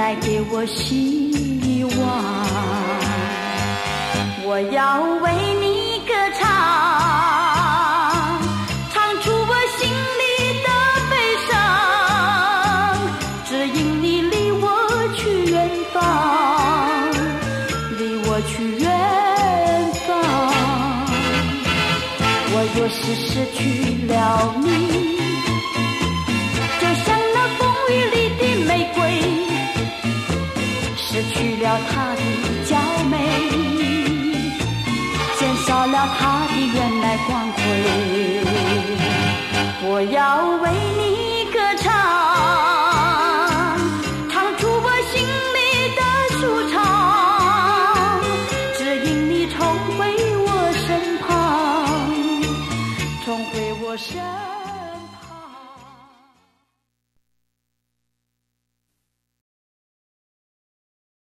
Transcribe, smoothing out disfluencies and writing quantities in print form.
带给我希望。我要为你歌唱，唱出我心里的悲伤，指引你离我去远方，离我去远方。我若是失去了你，就像那风雨里的玫瑰，失去了它的娇美，减少了它的原来光辉。我要为你歌唱，唱出我心里的舒畅，指引你重回我身旁，重回我身旁。